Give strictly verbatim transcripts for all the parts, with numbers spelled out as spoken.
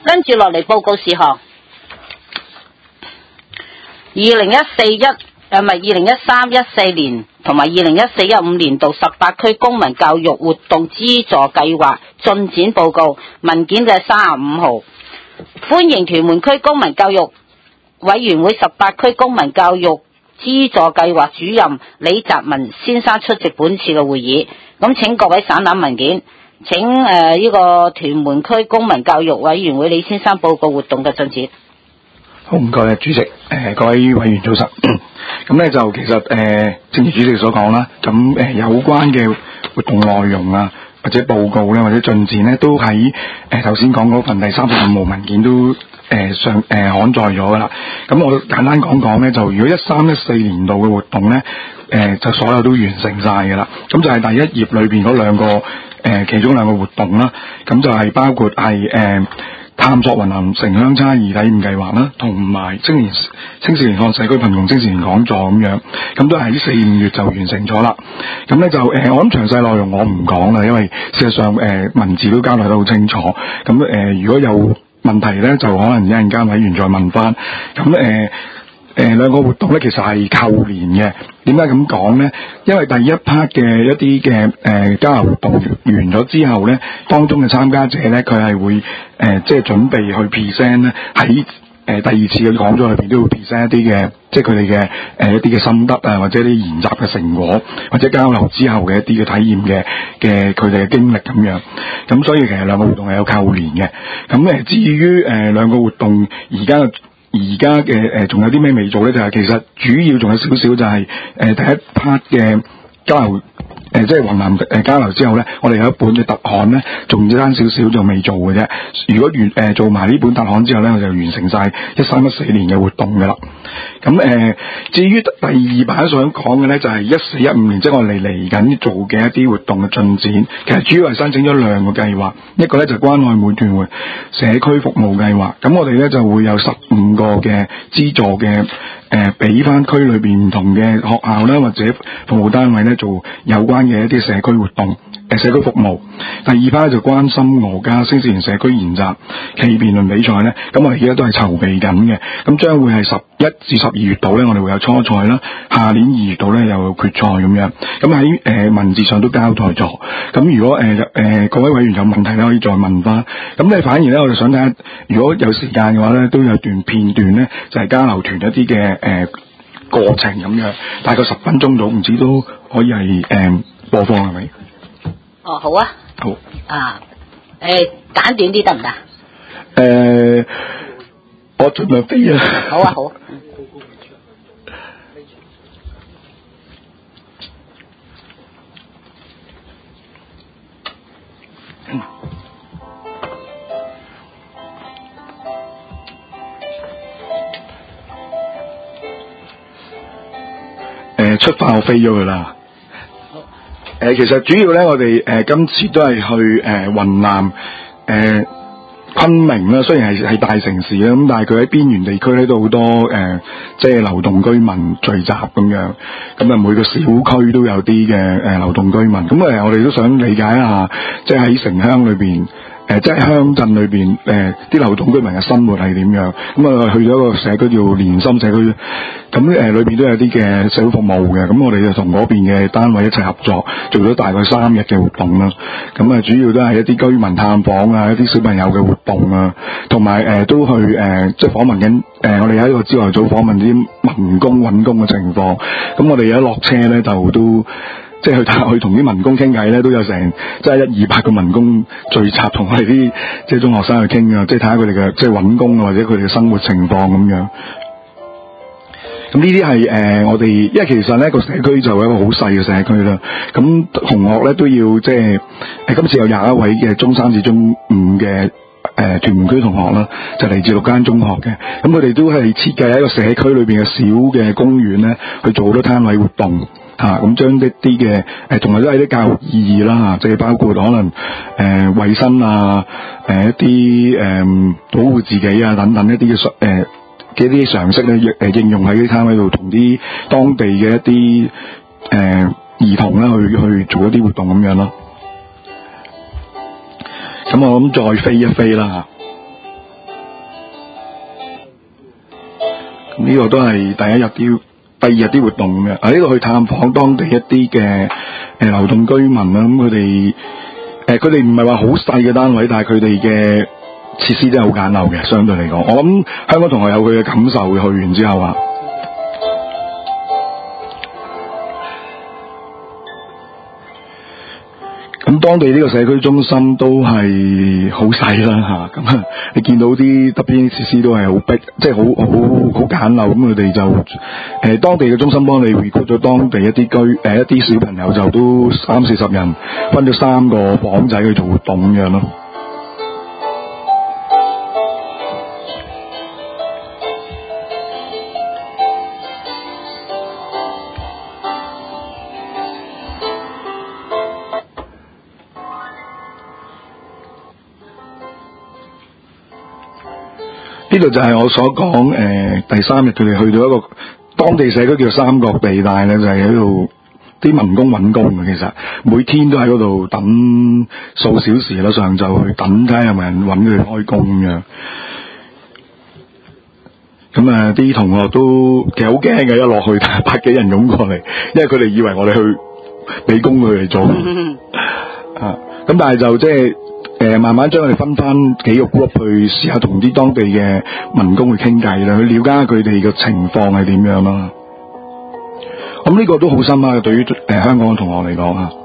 跟住落嚟報告事項，二零一四一誒唔係二零一三一四年同埋二零一四一五年度十八區公民教育活動資助計劃進展報告文件嘅三十五號，歡迎屯門區公民教育委員會十八區公民教育資助計劃主任李澤文先生出席本次嘅會議，咁請各位省覽文件。請誒呢、呃這個屯門區公民教育委員會李先生報告活動嘅進展。 好，唔該主席，誒、呃、各位委員早晨。咁咧就其實誒、呃、正如主席所講啦，咁誒、呃、有關嘅活動內容啊，或者報告咧，或者進展咧，都喺誒頭先講嗰份第三十五號文件都誒上誒刊載咗噶啦。咁我簡單講講咧，就如果一三一四年度嘅活動咧，誒、呃、就所有都完成晒噶啦。咁就係第一頁裏邊嗰兩個。誒、呃，其中兩個活動啦，咁就係包括係誒、呃、探索雲南城鄉差異體驗計劃啦，同埋青年青少年看社區貧窮青少年講座咁樣，咁都係喺四五月就完成咗啦。咁咧就誒、呃，我諗詳細內容我唔講啦，因為事實上誒、呃、文字都交代得好清楚。咁誒、呃，如果有問題咧，就可能一陣間委員再問翻。咁誒誒兩個活動咧，其實係扣連嘅。點解咁講呢？因為第一 part 嘅一啲嘅誒交流活動完咗之後呢，當中嘅參加者呢，佢係會誒、呃、即係準備去 present 咧，喺誒第二次嘅講座裏邊都會 present 一啲嘅即係佢哋嘅誒一啲嘅心得啊，或者啲研習嘅成果，或者交流之後嘅一啲嘅體驗嘅嘅佢哋嘅經歷咁樣。咁所以其實兩個活動係有扣連嘅。咁誒至於誒兩個活動而家而家嘅誒仲有啲咩未做咧？就係、是、其實主要仲有少少就係、是、誒、呃、第一 part 嘅交流誒、呃，即係雲南誒交流之後咧，我哋有一本嘅特刊咧，仲爭少少就未做嘅啫。如果完誒、呃、做埋呢本特刊之後咧，我就完成晒一三一四年嘅活動噶啦。咁誒、呃，至於第二版想講嘅咧，就係一四一五年，即係我哋嚟緊做嘅一啲活動嘅進展。其實主要係申請咗兩個計劃，一個咧就係關愛每屯門社區服務計劃。咁我哋咧就會有十五個嘅資助嘅誒，俾翻區裏邊唔同嘅學校啦，或者服務單位咧做有關嘅一啲社區活動。誒社區服務，第二 part 就關心俄家青少年社區研習暨辯論比賽咧，咁我哋而家都係籌備緊嘅，咁將會係十一至十二月度咧，我哋會有初賽啦，下年二月度咧又有決賽咁樣，咁喺誒文字上都交代咗，咁如果誒誒、呃呃、各位委員有問題咧，可以再問翻，咁咧反而咧我哋想睇下，如果有時間嘅話咧，都有段片段咧，就係、是、交流團一啲嘅誒過程咁樣，大概十分鐘到，唔知都可以係誒、呃、播放係咪？ 哦，好啊， 好啊，誒、呃，簡短啲得唔得？誒、 呃，我盡量飛啊。 好啊，好。 誒，出發我飛咗佢啦。誒、呃，其實主要咧，我哋誒、呃、今次都係去誒雲、呃、南誒、呃、昆明啦。雖然係係大城市啦，咁但係佢喺邊緣地區咧都好多誒、呃，即係流動居民聚集咁樣。咁啊，每個小區都有啲嘅誒流動居民。咁誒、呃，我哋都想理解一下，即係喺城鄉裏邊。誒、呃，即係鄉鎮裏邊，誒、呃，啲流動居民嘅生活係點樣？咁、嗯、啊，去咗一個社區叫連心社區，咁、嗯、誒、呃，裏邊都有啲嘅社會服務嘅。咁、嗯、我哋就同嗰邊嘅單位一齊合作，做咗大概三日嘅活動啦。咁、嗯、啊，主要都係一啲居民探訪啊，一啲小朋友嘅活動啊，同埋誒都去誒、呃，即係訪問緊誒、呃，我哋喺一個朝頭早訪問啲民工揾工嘅情況。咁、嗯、我哋一落車咧，就都。即係去去同啲民工傾偈咧，都有成即係一二百個民工聚集，同我哋啲即係中學生去傾啊，即係睇下佢哋嘅即係揾工啊，或者佢哋嘅生活情況咁樣。咁呢啲係誒我哋，因為其實咧個社區就係一個好細嘅社區啦。咁同學咧都要即係誒今次有廿一位嘅中三至中五嘅誒屯門區同學啦，就嚟自六間中學嘅。咁佢哋都係設計喺一個社區裏邊嘅小嘅公園咧，去做好多攤位活動。嚇咁將一啲嘅誒，同埋都係啲教育意義啦嚇，即係包括可能誒衞、呃、生啊，誒、呃、一啲誒、呃、保護自己啊等等一啲嘅常誒嘅一啲常識咧，誒、呃、應用喺啲攤位度，同啲當地嘅一啲誒、呃、兒童啦去去做一啲活動咁樣咯。咁我諗再飛一飛啦嚇。 呢個都係第一日啲、第二日啲活動咁樣。啊，呢度去探訪當地一啲嘅誒流動居民啦，咁佢哋誒佢哋唔係話好細嘅單位，但係佢哋嘅設施真係好簡陋嘅，相對嚟講。我諗香港同學有佢嘅感受嘅，去完之後啊。咁當地呢個社區中心都係好細啦嚇，咁啊你見到啲特別設施都係好逼，即係好好好簡陋，咁佢哋就誒、呃、當地嘅中心幫你 recruit 咗當地一啲居誒、呃、一啲小朋友，就都三四十人，分咗三個房仔去做活動咁樣咯。呢度就係我所講誒、呃、第三日佢哋去到一個當地社區叫做三角地帶咧，就係喺度啲民工揾工嘅，其實每天都喺嗰度等數小時啦，上晝去等睇下有冇人揾佢哋開工咁樣。咁啊啲同學都其實好驚嘅，一落去百幾人湧過嚟，因為佢哋以為我哋去俾工佢哋做啊。咁但係就即係。誒、呃，慢慢將佢哋分翻幾個 group 去試下同啲當地嘅民工去傾偈啦，去了解下佢哋嘅情況係點樣啦。咁呢個都好深刻嘅，對於誒、呃、香港嘅同學嚟講啊。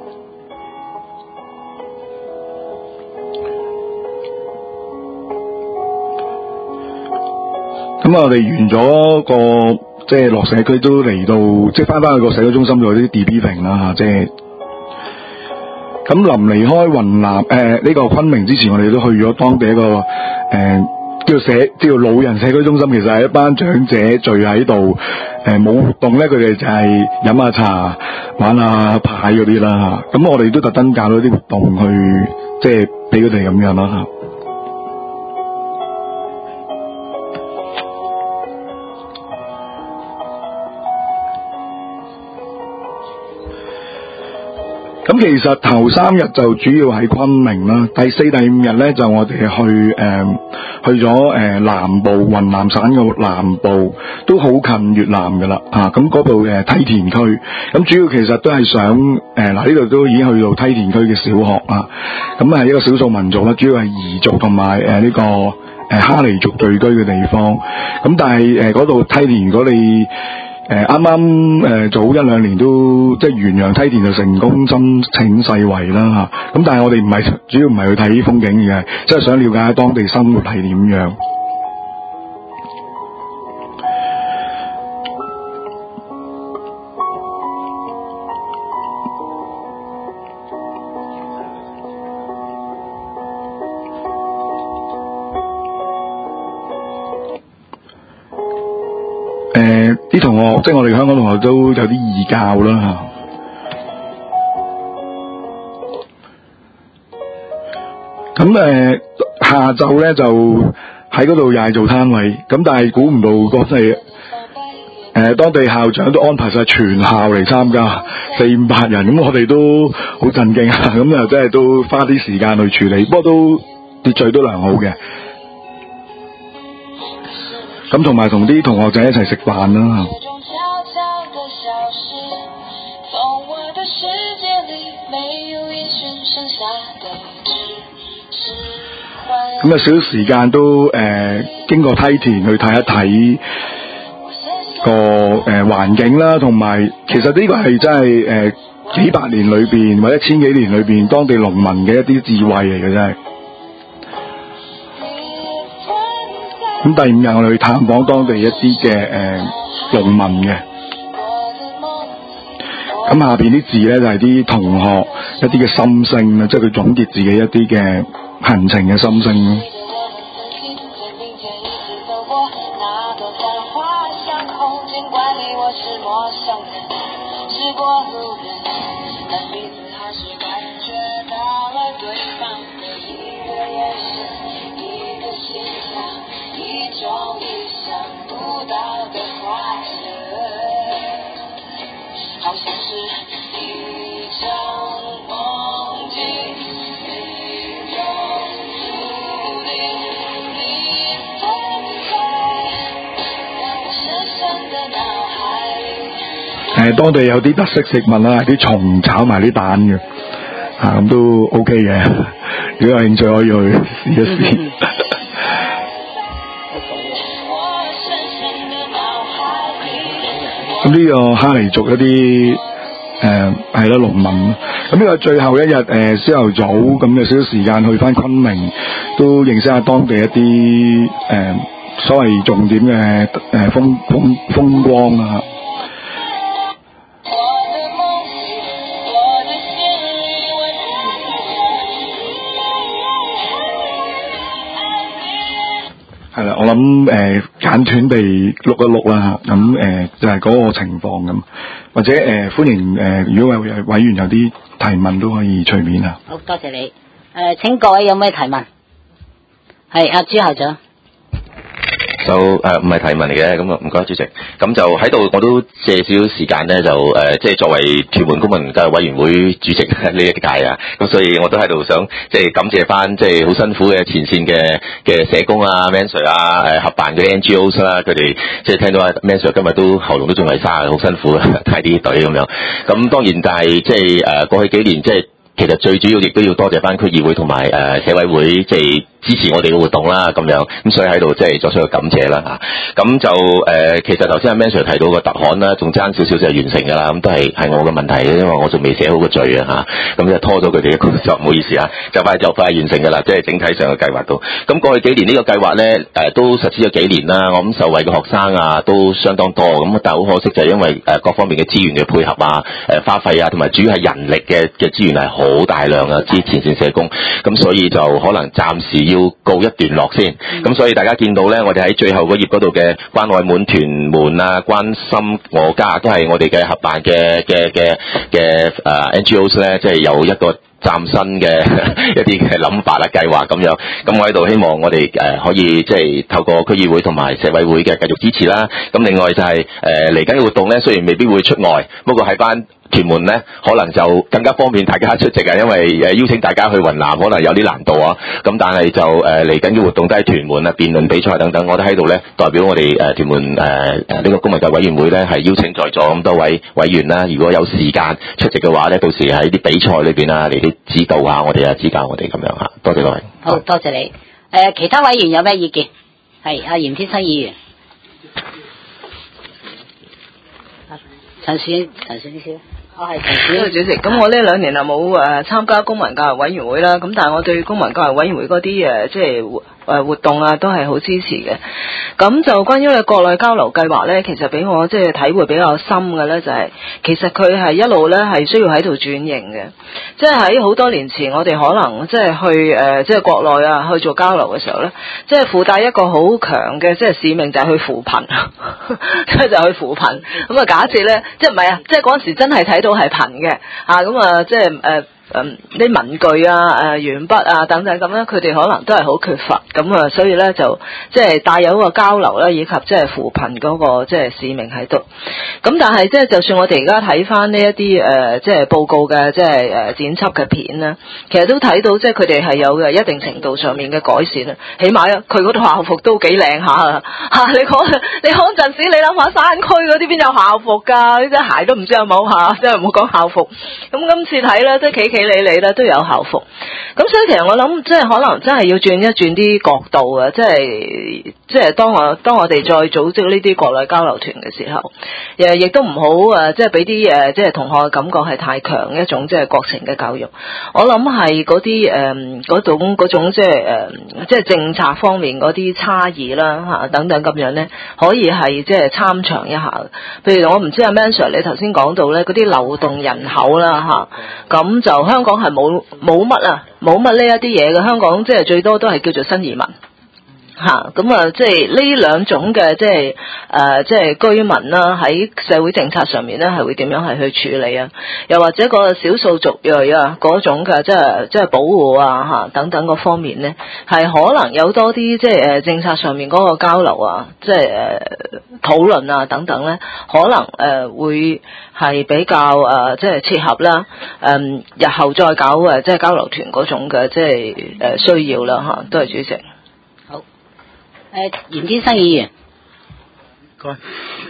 咁啊，我哋完咗個即係落社區都嚟到，即係翻翻去個社區中心度有啲 debriefing 啦吓，即係。咁臨離開雲南誒呢、呃這個昆明之前，我哋都去咗當地一個誒、呃、叫社叫老人社區中心，其實係一班長者聚喺度，誒冇活動咧，佢哋就係飲下茶、玩下牌嗰啲啦嚇。咁我哋都特登搞咗啲活動去，即係俾佢哋咁樣啦嚇。咁其實頭三日就主要喺昆明啦，第四、第五日咧就我哋去誒、呃、去咗誒、呃、南部雲南省嘅南部，都好近越南噶啦嚇。咁嗰度誒梯田區，咁主要其實都係想誒嗱呢度都已經去到梯田區嘅小學啊。咁係一個少數民族啦，主要係彝族同埋誒呢個誒、呃、哈尼族聚居嘅地方。咁但係誒嗰度梯田，如果你誒啱啱誒早一兩年都即係元陽梯田就成功申請世遺啦嚇，咁但係我哋唔係主要唔係去睇風景嘅，即係想了解下當地生活係點樣。誒啲同學，即係我哋香港同學都有啲異教啦嚇。咁誒、呃、下晝咧就喺嗰度又係做攤位，咁但係估唔到嗰陣誒當地校長都安排晒全校嚟參加，四五百人，咁我哋都好震驚啊！咁又真係都花啲時間去處理，不過都秩序都良好嘅。咁同埋同啲同學仔一齊食飯啦。咁啊，少少時間都誒、呃、經過梯田去睇一睇個誒環境啦，同埋其實呢個係真係誒、呃、幾百年裏邊或者千幾年裏邊當地農民嘅一啲智慧嚟嘅，真係。咁第五日我哋去探訪當地一啲嘅誒農民嘅，咁下邊啲字咧就係、是、啲同學一啲嘅心聲啦，即係佢總結自己一啲嘅行程嘅心聲咯。 誒當地有啲特色食物啦，啲蟲炒埋啲蛋嘅，啊咁都 OK 嘅，如果有興趣可以去試一試。咁呢個哈尼族一啲誒係啦農民，咁呢個最後一日誒朝頭早咁有少少時間去翻昆明，都認識下當地一啲誒、呃、所謂重點嘅誒風風風光啊。係啦，我諗誒簡短地錄一錄啦，咁誒、呃、就係、是、嗰個情況咁，或者誒、呃、歡迎誒、呃，如果有委員有啲提問都可以隨便啊。 好多謝你，誒、呃、請各位有咩提問？係阿朱校長。 就誒唔係提問嚟嘅，咁啊唔該主席，咁就喺度我都借少少時間咧，就誒即係作為屯門公民教育委員會主席呢一屆啊，咁所以我都喺度想即係感謝翻即係好辛苦嘅前線嘅嘅社工啊 Man Sir 啊誒合辦嘅 N G Os 啦，佢哋即係聽到阿 Man Sir 今日都喉嚨都仲係沙，好辛苦啊帶啲隊咁樣，咁當然但係即係誒過去幾年即係其實最主要亦都要多謝翻區議會同埋誒社委會即係支持我哋嘅活動啦，咁樣咁所以喺度即係作出個感謝啦嚇。咁就誒、呃、其實頭先阿 Man Sir 提到個特刊啦，仲爭少少就係完成㗎啦。咁都係係我嘅問題，因為我仲未寫好個序啊嚇。咁就拖咗佢哋嘅工作，唔好意思啊。就快就快完成㗎啦，即係整體上嘅計劃都。咁過去幾年呢個計劃咧誒都實施咗幾年啦。我諗受惠嘅學生啊都相當多。咁但係好可惜就係因為誒各方面嘅資源嘅配合啊、誒花費啊，同埋主要係人力嘅嘅資源係好大量啊，之前線社工。咁所以就可能暫時要告一段落先，咁所以大家見到咧，我哋喺最後嗰頁嗰度嘅關愛滿屯門啊，關心我家都係我哋嘅合辦嘅嘅嘅嘅誒 N G Os 咧，即係有一個嶄新嘅一啲嘅諗法啊計劃咁樣，咁我喺度希望我哋誒可以即係透過區議會同埋社委會嘅繼續支持啦。咁另外就係誒嚟緊嘅活動咧，雖然未必會出外，不過喺班屯門咧可能就更加方便大家出席啊，因為誒邀請大家去雲南可能有啲難度啊。咁但係就誒嚟緊嘅活動都係屯門啊，辯論比賽等等，我都喺度咧代表我哋誒屯門誒誒呢個公民教育委員會咧係邀請在座咁多位委員啦，如果有時間出席嘅話咧，到時喺啲比賽裏邊啊嚟啲指導下我哋啊，指教我哋咁樣嚇。多謝各位。 好多謝你。誒、呃，其他委員有咩意見？係阿嚴天生議員。陳選陳選啲先。我係陳選。 主席，咁我呢兩年啊冇誒參加公民教育委員會啦，咁但係我對公民教育委員會嗰啲誒即係誒活動啊都係好支持嘅。咁就關於咧國內交流計劃咧，其實俾我即係體會比較深嘅咧，就係、是、其實佢係一路咧係需要喺度轉型嘅。即係喺好多年前，我哋可能即係去誒即係國內啊去做交流嘅時候咧，即係附帶一個好強嘅即係使命，就係去扶貧，即係就去扶貧。咁啊假設咧，即係唔係啊？即係嗰陣時真係睇到係貧嘅啊，咁啊即係誒。誒啲文具啊、誒鉛筆啊等等咁咧，佢哋可能都係好缺乏，咁啊，所以咧就即係帶有一個交流咧，以及即係扶貧嗰個即係使命喺度。咁但係即係就算我哋而家睇翻呢一啲誒即係報告嘅即係誒剪輯嘅片咧，其實都睇到即係佢哋係有嘅一定程度上面嘅改善啊。起碼啊，佢嗰套校服都幾靚下啊！嚇你講你嗰陣時，你諗下山區嗰啲邊有校服㗎？呢隻鞋都唔知有冇嚇，即係唔好講校服。咁今次睇咧，即係企企理理咧都有校服，咁所以其實我諗即係可能真係要轉一轉啲角度啊！即係即係當我當我哋再組織呢啲國內交流團嘅時候，誒亦都唔好誒即係俾啲誒即係同學嘅感覺係太強一種即係國情嘅教育。我諗係嗰啲誒嗰種嗰種即係誒即係政策方面嗰啲差異啦嚇等等咁樣咧，可以係即係參詳一下。譬如我唔知阿 Man Sir 你頭先講到咧嗰啲流動人口啦嚇，咁就香港係冇冇乜啊，冇乜呢一啲嘢嘅。香港即係最多都係叫做新移民嚇，咁啊即係呢兩種嘅即係誒即係居民啦，喺社會政策上面咧係會點樣係去處理啊？又或者個少數族裔啊嗰種嘅即係即係保護啊嚇等等嗰方面咧，係可能有多啲即係誒政策上面嗰個交流啊，即係誒討論啊等等咧，可能誒、呃、會係比較誒、呃、即係切合啦。誒、呃、日後再搞誒即係交流團嗰種嘅即係誒需要啦嚇，都係主席。 好，誒嚴天生議員。 該。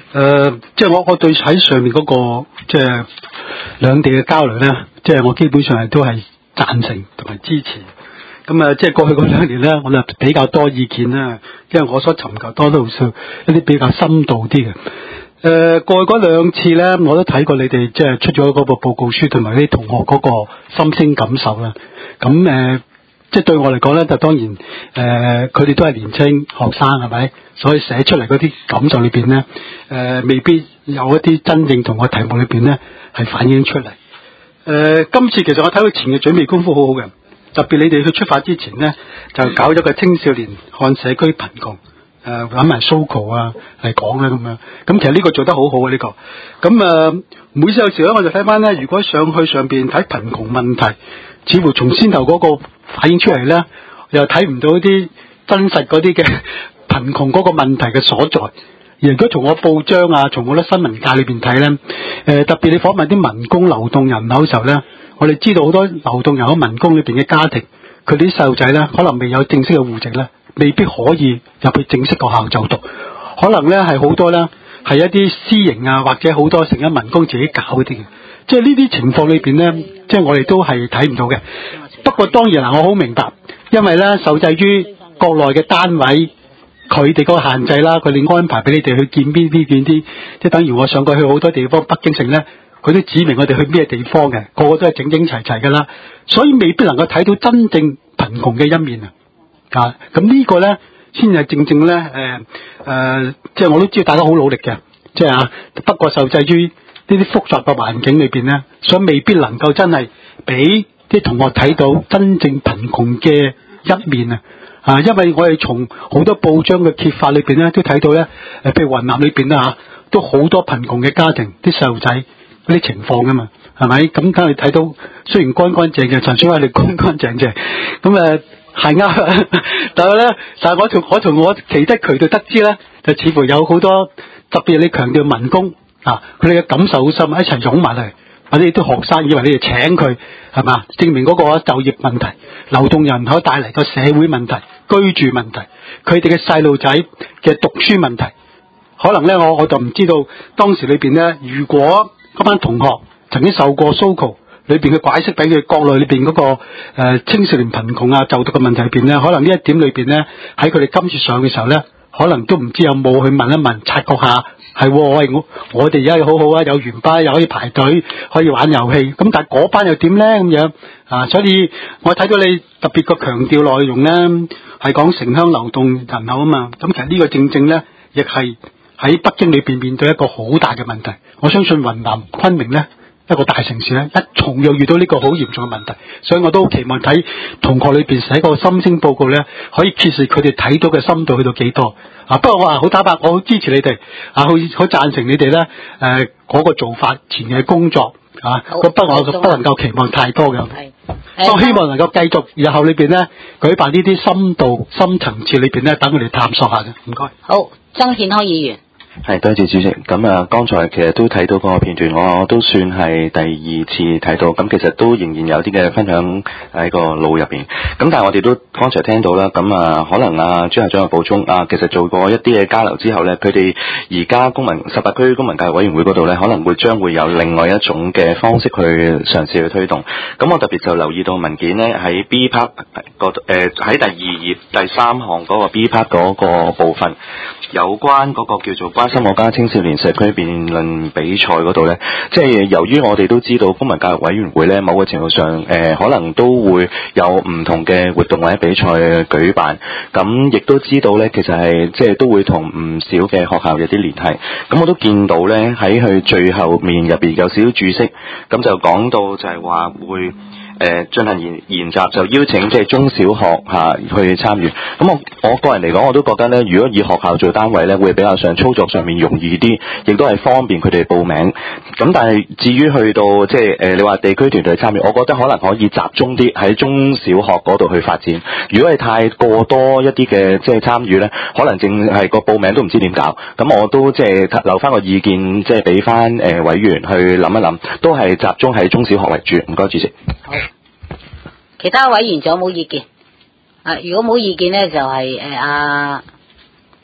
呃，即係我我對喺上面嗰、那個即係兩地嘅交流咧，即係我基本上係都係贊成同埋支持。咁啊，即係過去嗰兩年咧，我就比較多意見啦，因為我所尋求多數一啲比較深度啲嘅。誒、呃，過去嗰兩次咧，我都睇過你哋即係出咗嗰個報告書，同埋啲同學嗰個心聲感受啦。咁誒、呃，即係對我嚟講咧，就當然誒，佢、呃、哋都係年青學生係咪？所以寫出嚟嗰啲感受裏邊咧，誒、呃，未必有一啲真正同個題目裏邊咧係反映出嚟。誒、呃，今次其實我睇佢前嘅準備功夫好好嘅。特別你哋去出發之前呢，就搞咗個青少年看社區貧窮，誒揾埋 Soco 啊嚟講咧咁樣。咁其實呢個做得好好啊呢、這個。咁誒、呃，每次有時咧我就睇翻咧，如果上去上邊睇貧窮問題，似乎從先頭嗰個反映出嚟咧，又睇唔到啲真實嗰啲嘅貧窮嗰個問題嘅所在。而如果從我報章啊，從我啲新聞界裏邊睇咧，誒、呃、特別你訪問啲民工流動人口嘅時候咧。我哋知道好多流動人口民工裏邊嘅家庭，佢哋啲細路仔咧，可能未有正式嘅戶籍咧，未必可以入去正式學校就讀，可能咧係好多咧係一啲私營啊，或者好多成咗民工自己搞嗰啲嘅，即係呢啲情況裏邊咧，即係我哋都係睇唔到嘅。不過當然啦，我好明白，因為咧受制於國內嘅單位，佢哋嗰個限制啦，佢哋安排俾你哋去見邊啲見啲，即係等於我上過去好多地方，北京城咧。佢都指明我哋去咩地方嘅，個個都係整整齊齊噶啦，所以未必能夠睇到真正貧窮嘅一面啊！啊，咁呢個咧先係正正咧，誒、呃、誒、呃，即係我都知道大家好努力嘅，即係啊，不過受制於呢啲複雜嘅環境裏邊咧，所以未必能夠真係俾啲同學睇到真正貧窮嘅一面啊！啊，因為我哋從好多報章嘅揭發裏邊咧，都睇到咧，誒，譬如雲南裏邊啦嚇，都好多貧窮嘅家庭，啲細路仔。嗰啲情況噶嘛，係咪？咁梗係睇到，雖然乾乾淨淨，陳水話你乾乾淨淨，咁誒係啱。但係咧，但係我從我從我其他渠道得知咧，就似乎有好多特別你強調民工啊，佢哋嘅感受好深，一齊湧埋嚟，或者啲學生以為你哋請佢係嘛，證明嗰個就業問題、流動人口帶嚟個社會問題、居住問題，佢哋嘅細路仔嘅讀書問題，可能咧我我就唔知道當時裏邊咧，如果嗰班同學曾經受過 Soco 裏邊嘅解釋俾佢國內裏邊嗰個誒、呃、青少年貧窮啊就讀嘅問題裏邊咧，可能呢一點裏邊咧喺佢哋今次上嘅時候咧，可能都唔知有冇去問一問察覺下，係我我我哋而家好好啊，有園班又可以排隊可以玩遊戲，咁但係嗰班又點咧咁樣啊？所以我睇到你特別個強調內容咧係講城鄉流動人口啊嘛，咁其實呢個正正咧亦係喺北京裏邊面對一個好大嘅問題。我相信雲南昆明咧一個大城市咧，一同樣遇到呢個好嚴重嘅問題，所以我都期望睇同學裏邊寫個心聲報告咧，可以揭示佢哋睇到嘅深度去到幾多啊！不過我話好坦白，我好支持你哋啊，好好贊成你哋咧誒嗰個做法前嘅工作啊，不過我不能夠期望太多嘅，我希望能夠繼續日後裏邊咧舉辦呢啲深度深層次裏邊咧，等佢哋探索下嘅。唔該。 好，曾健康議員。 係，多謝主席。咁啊，剛才其實都睇到嗰個片段，我都算係第二次睇到。咁其實都仍然有啲嘅分享喺個腦入邊。咁但係我哋都剛才聽到啦。咁啊，可能啊朱校長嘅補充啊，其實做過一啲嘅交流之後咧，佢哋而家公民十八區公民教育委員會嗰度咧，可能會將會有另外一種嘅方式去嘗試去推動。咁我特別就留意到文件咧喺 B part 個誒喺第二頁第三項嗰個 B part 嗰個部分，有關嗰個叫做關心我家青少年社區辯論比賽嗰度呢，即係由於我哋都知道公民教育委員會呢，某個程度上誒、呃、可能都會有唔同嘅活動或者比賽舉辦，咁亦都知道呢，其實係即係都會同唔少嘅學校有啲聯繫。咁我都見到呢，喺佢最後面入邊有少少注釋，咁就講到就係話會。誒進行研研習就邀請即係中小學嚇、啊、去參與。咁我我個人嚟講，我都覺得咧，如果以學校做單位咧，會比較上操作上面容易啲，亦都係方便佢哋報名。咁但係至於去到即係誒，你話地區團隊參與，我覺得可能可以集中啲喺中小學嗰度去發展。如果係太過多一啲嘅即係參與咧，可能淨係個報名都唔知點搞。咁我都即係留翻個意見，即係俾翻誒委員去諗一諗，都係集中喺中小學為主。唔該，主席。 好。其他委員仲有冇意見？啊，如果冇意見咧，就係誒阿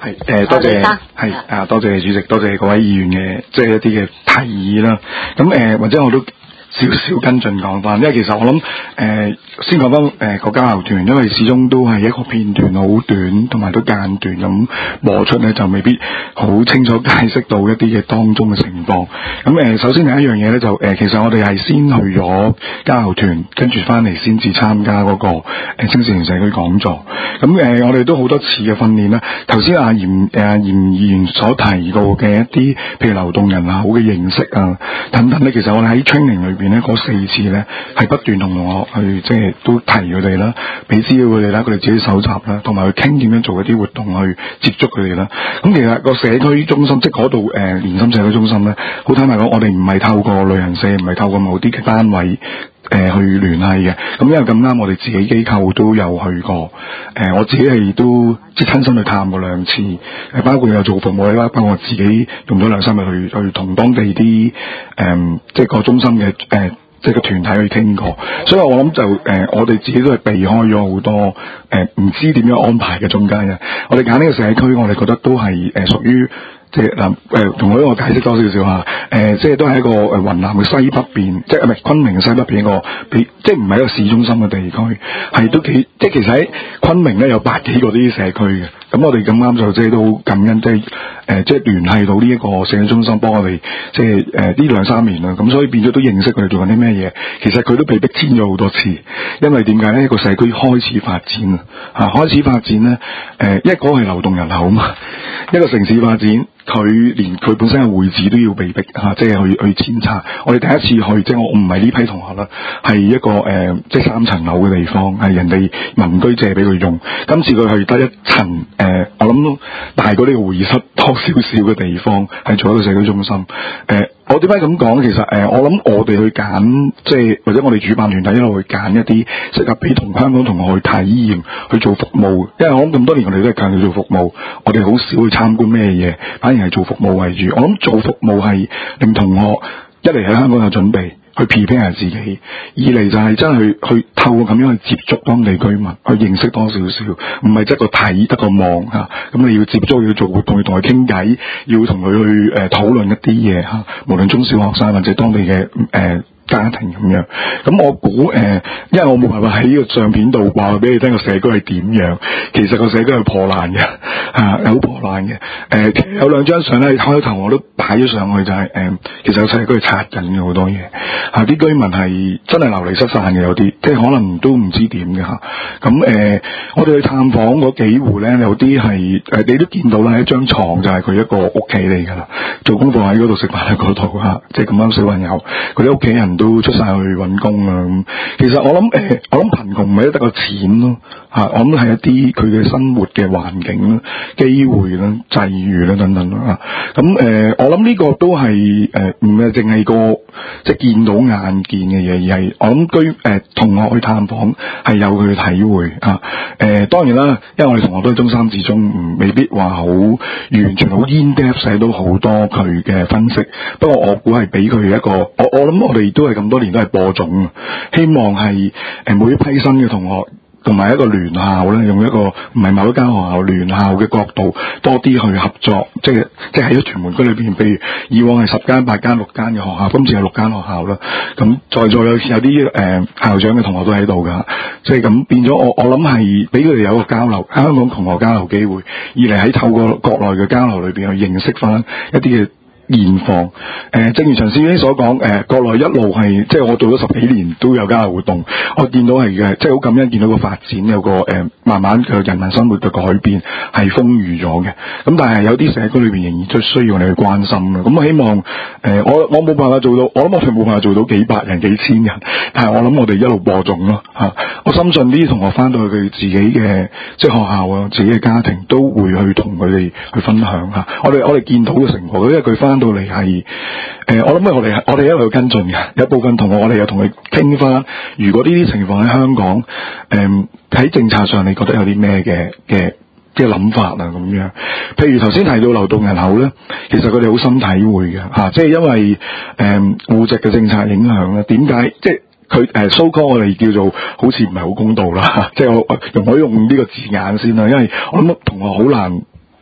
係誒，多謝係啊，多謝主席，多謝各位議員嘅即係一啲嘅提議啦。咁誒、呃，或者我都少少跟進講翻，因為其實我諗誒、呃，先講翻誒個交流團，因為始終都係一個片段好短，同埋都間斷咁播出咧，就未必好清楚解釋到一啲嘅當中嘅情況。咁誒、呃，首先第一樣嘢咧，就誒、呃，其實我哋係先去咗交流團，跟住翻嚟先至參加嗰、那個誒、呃、青少年社區講座。咁誒、呃，我哋都好多次嘅訓練啦。頭先阿嚴誒嚴議員所提到嘅一啲，譬如流動人口嘅認識啊等等咧，其實我哋喺 training 裏邊咧，嗰四次咧係不斷同同學去即係都提佢哋啦，俾資料佢哋啦，佢哋自己搜集啦，同埋去傾點樣做一啲活動去接觸佢哋啦。咁其實個社區中心即係嗰度誒連心社區中心咧，好坦白講，我哋唔係透過旅行社，唔係透過某啲嘅單位。誒、呃、去聯繫嘅，咁因為咁啱，我哋自己機構都有去過，誒、呃、我自己係都即係親身去探過兩次，誒、呃、包括有做服務啦，包括我自己用咗兩三日去去同當地啲誒、呃、即係個中心嘅誒、呃、即係個團體去傾過，所以我諗就誒、呃、我哋自己都係避開咗好多誒唔、呃、知點樣安排嘅中間嘅，我哋揀呢個社區，我哋覺得都係誒、呃、屬於。即係嗱，誒同我呢個解釋多少少嚇，誒、呃、即係都係一個誒雲南嘅西北邊，即係唔係昆明嘅西北邊一個，比即係唔係一個市中心嘅地區，係都幾即係其實喺昆明咧有百幾個啲社區嘅，咁我哋咁啱就即係都感恩，即係誒即係聯繫到呢一個社區中心幫我哋，即係誒呢兩三年啦，咁所以變咗都認識佢哋做緊啲咩嘢。其實佢都被逼遷咗好多次，因為點解咧？一個社區開始發展啊，開始發展咧，誒、呃，因為嗰個係流動人口嘛，一個城市發展。佢連佢本身嘅會址都要被逼嚇、啊，即係去去遷拆。我哋第一次去，即係我唔係呢批同學啦，係一個誒、呃，即係三層樓嘅地方，係人哋民居借俾佢用。今次佢去得一層誒、呃，我諗都大過呢個會議室多少少嘅地方，係做一個社區中心。誒、呃，我點解咁講？其實誒、呃，我諗我哋去揀，即係或者我哋主辦團體一路去揀一啲適合俾同香港同學去體驗去做服務，因為我諗咁多年我哋都係強調做服務，我哋好少去參觀咩嘢。係做服務為主，我諗做服務係令同學一嚟喺香港有準備去 prepare 下自己，二嚟就係真係去去透過咁樣去接觸當地居民，去認識多少少，唔係即係個睇得個望嚇，咁你要接觸要做活動，要同佢傾偈，要同佢去誒討論一啲嘢嚇，無論中小學生或者當地嘅誒。呃家庭咁樣，咁我估誒、呃，因為我冇辦法喺呢個相片度話俾你聽個社區係點樣，其實個社區係破爛嘅，啊有破爛嘅，誒、呃、其實有兩張相咧，開頭我都擺咗上去就係、是、誒、呃，其實個社區係拆緊嘅好多嘢，啊啲居民係真係流離失散嘅有啲，即係可能都唔知點嘅嚇，咁、啊、誒、呃、我哋去探訪嗰幾戶咧，有啲係誒你都見到啦，一張床就係佢一個屋企嚟㗎啦，做功課喺嗰度，食飯喺嗰度嚇，即係咁啱小朋友，佢啲屋企人都出晒去揾工啊咁，其實我諗誒、呃，我諗貧窮唔係得個錢咯嚇、啊，我諗係一啲佢嘅生活嘅環境啦、機會啦、際遇啦等等啦嚇。咁、啊、誒、呃，我諗呢個都係誒唔係淨係個即係見到眼見嘅嘢，而係我諗居誒、呃、同學去探訪係有佢嘅體會啊。誒、呃、當然啦，因為我哋同學都係中三至中，唔未必話好完全好 in depth 寫到好多佢嘅分析。不過我估係俾佢一個，我我諗我哋都係咁多年都係播種，希望係誒每一批新嘅同學。同埋一個聯校咧，用一個唔係某一間學校聯校嘅角度，多啲去合作，即係即係喺咗屯門區裏邊，譬如以往係十間、八間、六間嘅學校，今次係六間學校啦。咁在座有有啲誒、呃、校長嘅同學都喺度㗎，即係咁變咗我我諗係俾佢哋有個交流，香港同學交流機會，二嚟喺透過國內嘅交流裏邊去認識翻一啲嘅現況。誒、呃，正如陳少英所講，誒、呃，國內一路係即係我做咗十幾年都有交流活動，我見到係嘅，即係好感恩見到個發展有個誒、呃，慢慢嘅人民生活嘅改變係豐裕咗嘅。咁但係有啲社區裏邊仍然都需要我哋去關心啦。咁我希望誒、呃，我我冇辦法做到，我諗我哋冇辦法做到幾百人、幾千人，但係我諗我哋一路播種咯嚇、啊。我深信啲同學翻到去佢自己嘅即係學校啊，自己嘅家庭都會去同佢哋去分享嚇、啊。我哋我哋見到嘅成果，因為佢翻到嚟係誒，我諗我哋我哋一路有跟進嘅，有部分同學我哋又同佢傾翻，如果呢啲情況喺香港誒喺、呃、政策上，你覺得有啲咩嘅嘅嘅諗法啊咁樣？譬如頭先提到流動人口咧，其實佢哋好深體會嘅嚇、啊，即係因為誒戶籍嘅政策影響咧，點解即係佢誒 so call 我哋叫做好似唔係好公道啦、啊，即係我容許用呢個字眼先啦，因為我諗同學好難。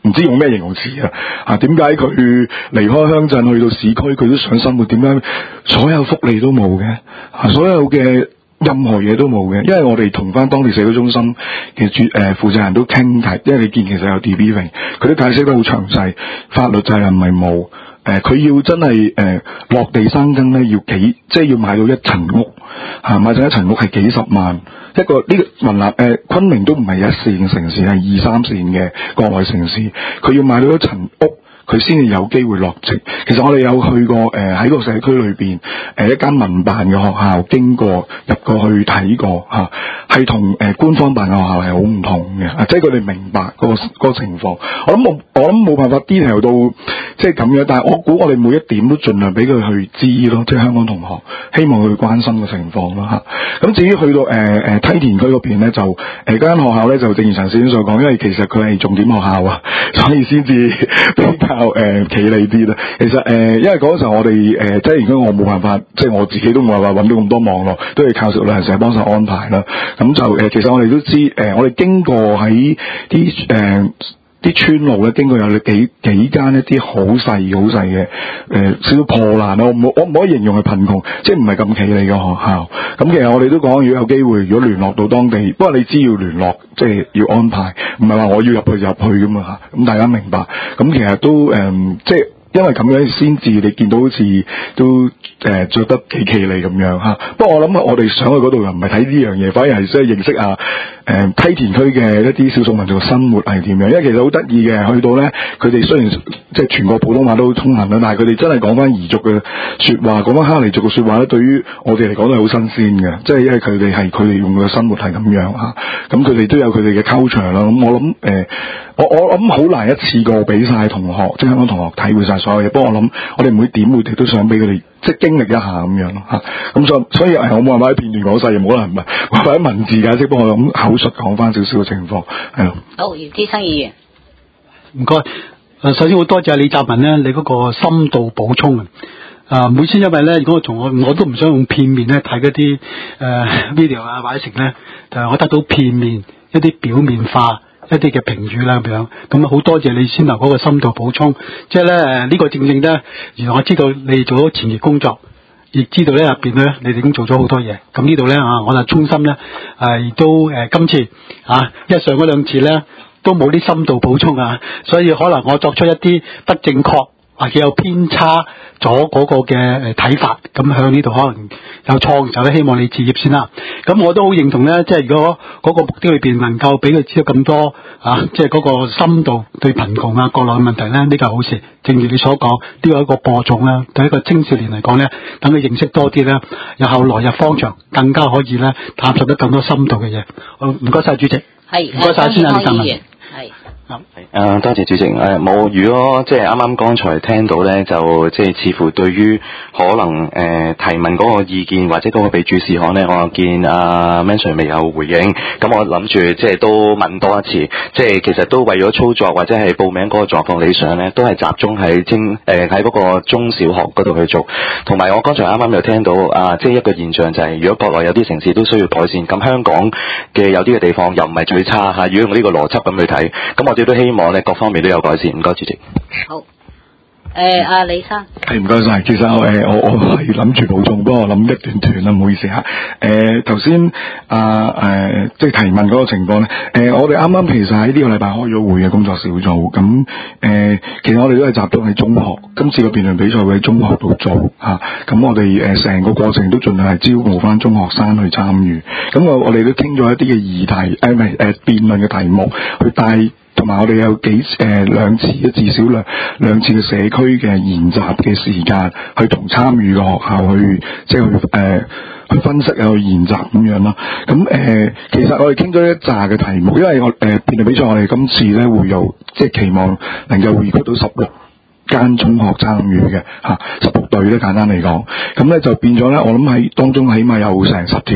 唔知用咩形容詞啊？啊，點解佢離開鄉鎮去到市區，佢都想生活？點解所有福利都冇嘅？啊，所有嘅任何嘢都冇嘅？因為我哋同翻當地社區中心嘅主誒負責人都傾偈，因為你見其實有 debriefing， 佢都解釋得好詳細，法律責任係冇。誒，佢、呃、要真係誒、呃、落地生根咧，要幾即係要買到一層屋，嚇、啊、買咗一層屋係幾十萬，一個呢、這個雲南誒昆明都唔係一線城市，係二三線嘅國內城市，佢要買到一層屋，佢先至有機會落籍。其實我哋有去過誒喺、呃、個社區裏邊誒一間民辦嘅學校經過入過去睇過嚇，係同誒官方辦嘅學校係好唔同嘅，啊即係佢哋明白嗰、那個那個情況。我諗冇我諗冇辦法 detail 到即係咁樣，但係我估我哋每一點都盡量俾佢去知咯，即係香港同學希望佢關心嘅情況咯嚇。咁、啊、至於去到誒誒、呃、梯田區嗰邊咧，就誒間、呃、學校咧就正如陳先生所講，因為其實佢係重點學校啊，所以先至比較誒企理啲啦。其實誒、呃，因為嗰時候我哋誒、呃，即係如果我冇辦法，即係我自己都冇辦法揾到咁多網絡，都係靠食旅行社幫手安排啦。咁就誒、呃，其實我哋都知誒、呃，我哋經過喺啲誒啲村路咧，經過有幾幾間一啲好細好細嘅誒少少破爛咯。我唔我唔可以形容係貧窮，即係唔係咁企理嘅學校。咁其實我哋都講，如果有機會，如果聯絡到當地，不過你知要聯絡，即係要安排，唔係話我要入去入去㗎嘛嚇。咁大家明白。咁其實都誒、呃，即係。因為咁樣先至你見到好似都誒著得幾企理咁樣嚇，不過我諗我哋上去嗰度又唔係睇呢樣嘢，反而係即係認識啊誒、呃、梯田區嘅一啲少數民族嘅生活係點樣。因為其實好得意嘅，去到咧佢哋雖然即係全國普通話都通行啦，但係佢哋真係講翻彝族嘅説話，講翻哈尼族嘅説話咧，對於我哋嚟講都係好新鮮嘅，即係因為佢哋係佢哋用嘅生活係咁樣嚇，咁佢哋都有佢哋嘅culture啦。咁我諗誒、呃，我我諗好難一次過俾晒同學，即係香港同學體會晒所有嘢。不過我諗，我哋每點每滴都想俾佢哋即係經歷一下咁樣咯嚇。咁所所以誒，我冇辦法喺片段講晒嘢，冇可能唔係或者文字解釋，不過我咁口述講翻少少嘅情況係咯。 好，姚資生議員， 唔該。誒，首先好多謝李澤文咧，你嗰個深度補充啊。啊，每次因為咧，如果我從我我都唔想用片面咧睇嗰啲誒 video 啊或者成咧，就我得到片面一啲表面化一啲嘅評語啦咁樣，咁啊好多謝你先頭嗰個深度補充，即係咧誒呢個正正咧，原來我知道你做咗前期工作，亦知道咧入邊咧你哋已經做咗好多嘢，咁呢度咧啊，我就衷心咧誒亦都誒、呃、今次啊，因為上嗰兩次咧都冇啲深度補充啊，所以可能我作出一啲不正確或者有偏差咗嗰個嘅誒睇法，咁向呢度可能有錯嘅時候咧，希望你致歉先啦。咁我都好認同咧，即係如果嗰個目的裏邊能夠俾佢知道咁多啊，即係嗰個深度對貧窮啊國內嘅問題咧，呢個係好事。正如你所講，呢個係一個播種啦，對一個青少年嚟講咧，等佢認識多啲咧，日後來日方長，更加可以咧探索得更多深度嘅嘢。好，唔該晒主席。 係， 唔該晒先啊，李澤文。 係。 誒、呃，多謝主席。誒、呃，冇，如果即係啱啱剛才聽到咧，就即係似乎對於可能誒、呃、提問嗰個意見或者嗰個備注事項咧，我見阿 Man Sir 未有回應，咁我諗住即係都問多一次，即係其實都為咗操作或者係報名嗰個狀況理想咧，都係集中喺精誒喺嗰個中小學嗰度去做。同埋我剛才啱啱又聽到啊，即係一個現象就係、是，如果國內有啲城市都需要改善，咁香港嘅有啲嘅地方又唔係最差嚇。如果用呢個邏輯咁去睇，咁我哋都希望咧各方面都有改善。唔該，主席。 好。誒，阿李生。 係，唔該晒。其實我誒我我係諗住補充，不過我諗一段段啦，唔好意思嚇。誒頭先啊誒即係提問嗰個情況咧，誒、呃、我哋啱啱其實喺呢個禮拜開咗會嘅工作小組，咁誒、呃、其實我哋都係集中喺中學，今次嘅辯論比賽會喺中學度做嚇，咁、啊、我哋誒成個過程都盡量係招募翻中學生去參與，咁我我哋都傾咗一啲嘅議題，誒唔係誒辯論嘅題目去帶。同埋我哋有幾誒兩次，至少兩兩次嘅社區嘅研習嘅時間，去同參與嘅學校去即係去誒、呃、去分析啊，去研習咁樣咯。咁誒、呃，其實我哋傾咗一紮嘅題目，因為我誒辯論比賽，我哋今次咧會有即係期望能夠匯聚到十六間中學參與嘅嚇，十六隊咧簡單嚟講，咁咧就變咗咧，我諗喺當中起碼有成十條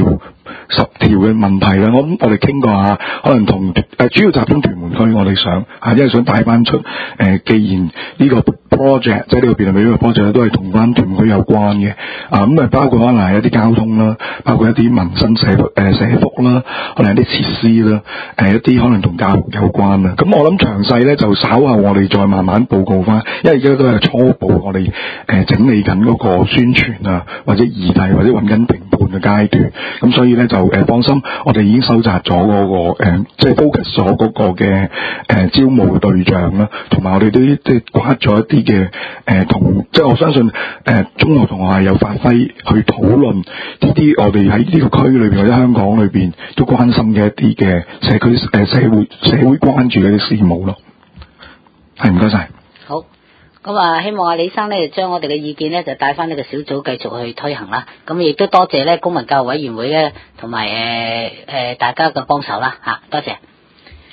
十條嘅問題啦。我諗我哋傾過下，可能同誒、呃、主要集中屯門區，我哋想啊，因為想帶翻出誒、呃，既然呢個 project 即係呢個辯論會呢個 project 都係同翻屯門區有關嘅啊，咁啊包括可能係一啲交通啦，包括一啲民生社誒、呃、社福啦，可能一啲設施啦，誒、呃、一啲可能同教育有關啦。咁我諗詳細咧就稍後我哋再慢慢報告翻，因為而家都係初步我哋誒、呃、整理緊嗰個宣傳啊，或者議題或者揾緊評判嘅階段。咁所以咧就誒、呃、放心，我哋已經收集咗嗰、那個、呃、即係 focus 咗嗰個嘅誒、呃、招募對象啦，同埋我哋都即係刮咗一啲嘅誒同，即係我相信誒、呃、中學同學係有發揮去討論呢啲我哋喺呢個區裏邊或者香港裏邊都關心嘅一啲嘅社區誒、呃、社會社會關注嘅啲事務咯。係，唔該晒。 好。咁啊，希望阿李生咧將我哋嘅意見咧就帶翻呢個小組繼續去推行啦。咁亦都多謝咧公民教育委員會咧同埋誒誒大家嘅幫手啦嚇，多謝。